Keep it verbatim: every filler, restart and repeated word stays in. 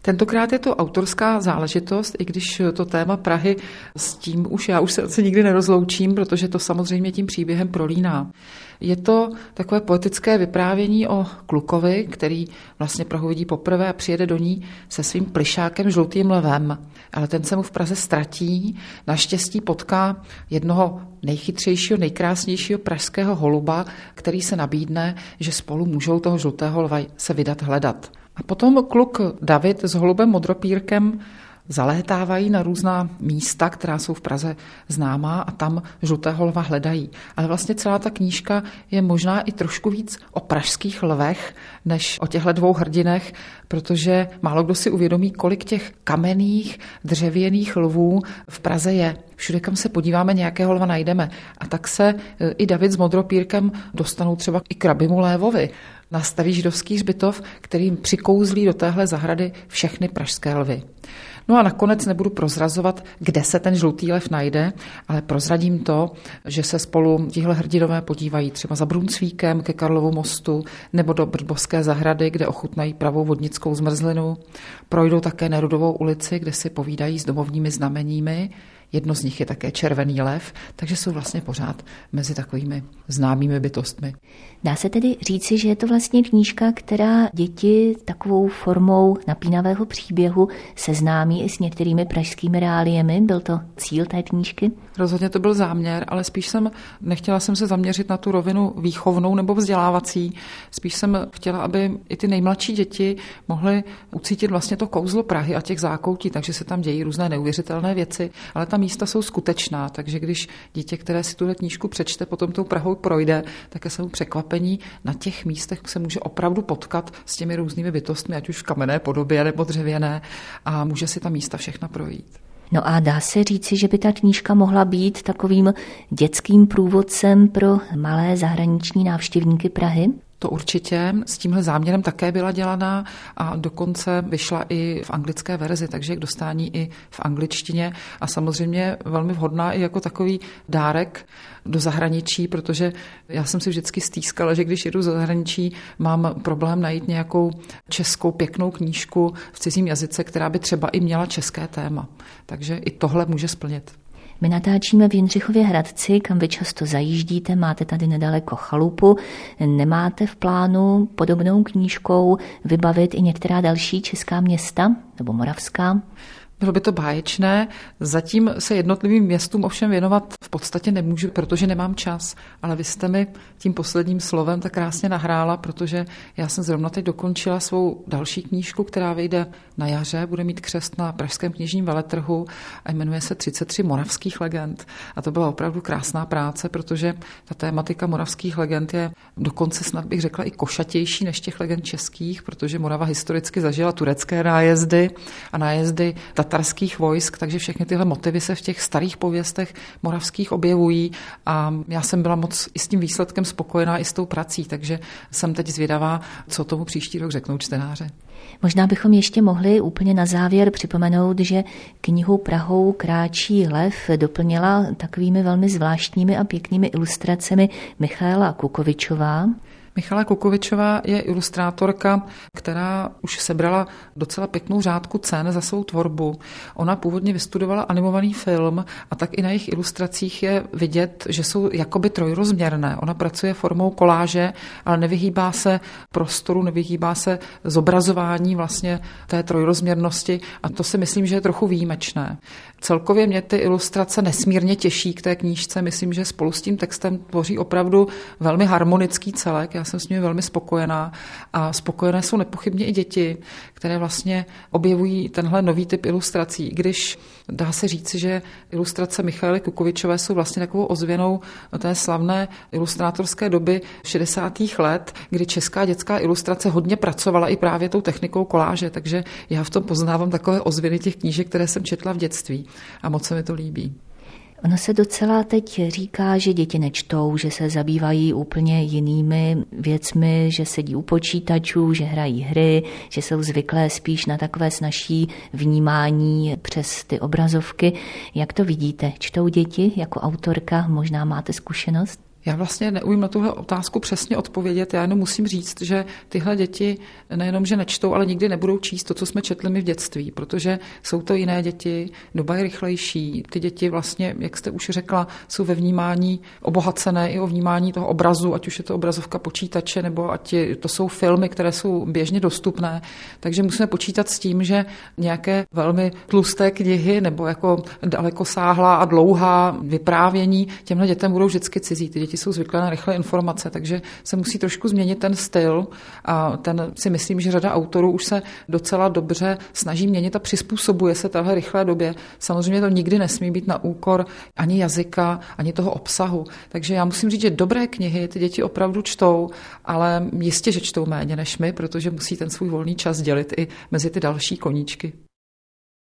Tentokrát je to autorská záležitost, i když to téma Prahy s tím už já už se asi nikdy nerozloučím, protože to samozřejmě tím příběhem prolíná. Je to takové poetické vyprávění o klukovi, který vlastně Prahu vidí poprvé a přijede do ní se svým plišákem žlutým lvem. Ale ten se mu v Praze ztratí, naštěstí potká jednoho nejchytřejšího, nejkrásnějšího pražského holuba, který se nabídne, že spolu můžou toho žlutého lva se vydat hledat. A potom kluk David s holubem modropírkem zalétávají na různá místa, která jsou v Praze známá a tam žlutého lva hledají. Ale vlastně celá ta knížka je možná i trošku víc o pražských lvech, než o těchto dvou hrdinech, protože málo kdo si uvědomí, kolik těch kamenných, dřevěných lvů v Praze je. Všude, kam se podíváme, nějakého lva najdeme. A tak se i David s modropírkem dostanou třeba i k Rabimu Lévovi na starý židovský hřbitov, kterým přikouzlí do téhle zahrady všechny pražské lvy. No a nakonec nebudu prozrazovat, kde se ten žlutý lev najde, ale prozradím to, že se spolu tihle hrdinové podívají třeba za Brunsvíkem ke Karlovu mostu nebo do Brdbovské zahrady, kde ochutnají pravou vodnickou zmrzlinu. Projdou také Nerudovou ulici, kde si povídají s domovními znameními. Jedno z nich je také červený lev, takže jsou vlastně pořád mezi takovými známými bytostmi. Dá se tedy říci, že je to vlastně knížka, která děti takovou formou napínavého příběhu seznámí i s některými pražskými reáliemi. Byl to cíl té knížky? Rozhodně to byl záměr, ale spíš jsem nechtěla jsem se zaměřit na tu rovinu výchovnou nebo vzdělávací. Spíš jsem chtěla, aby i ty nejmladší děti mohly ucítit vlastně to kouzlo Prahy a těch zákoutí, takže se tam dějí různé neuvěřitelné věci, ale ta místa jsou skutečná, takže když dítě, které si tuhle knížku přečte, potom tou Prahou projde, tak se mu překvapení na těch místech se může opravdu potkat s těmi různými bytostmi, ať už v kamenné podobě nebo dřevěné, a může si ta místa všechna projít. No a dá se říci, že by ta knížka mohla být takovým dětským průvodcem pro malé zahraniční návštěvníky Prahy? To určitě, s tímhle záměrem také byla dělaná a dokonce vyšla i v anglické verzi, takže je k dostání i v angličtině a samozřejmě velmi vhodná i jako takový dárek do zahraničí, protože já jsem si vždycky stýskala, že když jedu do zahraničí, mám problém najít nějakou českou pěknou knížku v cizím jazyce, která by třeba i měla české téma. Takže i tohle může splnit. My natáčíme v Jindřichově Hradci, kam vy často zajíždíte, máte tady nedaleko chalupu. Nemáte v plánu podobnou knížkou vybavit i některá další česká města nebo moravská? Bylo by to báječné, zatím se jednotlivým městům ovšem věnovat v podstatě nemůžu, protože nemám čas, ale vy jste mi tím posledním slovem tak krásně nahrála, protože já jsem zrovna teď dokončila svou další knížku, která vyjde na jaře, bude mít křest na pražském knižním veletrhu a jmenuje se třicet tři moravských legend. A to byla opravdu krásná práce, protože ta tématika moravských legend je dokonce snad bych řekla i košatější než těch legend českých, protože Morava historicky zažila turecké nájezdy a nájezdy tatarských vojsk, takže všechny tyhle motivy se v těch starých pověstech moravských objevují a já jsem byla moc i s tím výsledkem spokojená i s tou prací, takže jsem teď zvědavá, co tomu příští rok řeknou čtenáře. Možná bychom ještě mohli úplně na závěr připomenout, že knihu Prahou kráčí lev doplnila takovými velmi zvláštními a pěknými ilustracemi Michaela Kukovičová. Michala Kukovičová je ilustrátorka, která už sebrala docela pěknou řádku cen za svou tvorbu. Ona původně vystudovala animovaný film a tak i na jejich ilustracích je vidět, že jsou jakoby trojrozměrné. Ona pracuje formou koláže, ale nevyhýbá se prostoru, nevyhýbá se zobrazování vlastně té trojrozměrnosti a to si myslím, že je trochu výjimečné. Celkově mě ty ilustrace nesmírně těší k té knížce. Myslím, že spolu s tím textem tvoří opravdu velmi harmonický celek. Já jsem s nimi velmi spokojená a spokojené jsou nepochybně i děti, které vlastně objevují tenhle nový typ ilustrací. Když dá se říct, že ilustrace Michaely Kukovičové jsou vlastně takovou ozvěnou té slavné ilustrátorské doby šedesátých let, kdy česká dětská ilustrace hodně pracovala i právě tou technikou koláže, takže já v tom poznávám takové ozvěny těch knížek, které jsem četla v dětství a moc se mi to líbí. Ono se docela teď říká, že děti nečtou, že se zabývají úplně jinými věcmi, že sedí u počítačů, že hrají hry, že jsou zvyklé spíš na takové snazší vnímání přes ty obrazovky. Jak to vidíte? Čtou děti jako autorka? Možná máte zkušenost? Já vlastně neumím na tuhle otázku přesně odpovědět. Já jenom musím říct, že tyhle děti nejenom, že nečtou, ale nikdy nebudou číst to, co jsme četli my v dětství, protože jsou to jiné děti, doba je rychlejší. Ty děti vlastně, jak jste už řekla, jsou ve vnímání obohacené i o vnímání toho obrazu, ať už je to obrazovka počítače, nebo ať to jsou filmy, které jsou běžně dostupné. Takže musíme počítat s tím, že nějaké velmi tlusté knihy nebo jako dalekosáhlá a dlouhá vyprávění těmhle dětem budou vždycky cizí. Ty děti jsou zvyklé na rychlé informace, takže se musí trošku změnit ten styl a ten si myslím, že řada autorů už se docela dobře snaží měnit a přizpůsobuje se téhle rychlé době. Samozřejmě to nikdy nesmí být na úkor ani jazyka, ani toho obsahu. Takže já musím říct, že dobré knihy ty děti opravdu čtou, ale jistě, že čtou méně než my, protože musí ten svůj volný čas dělit i mezi ty další koníčky.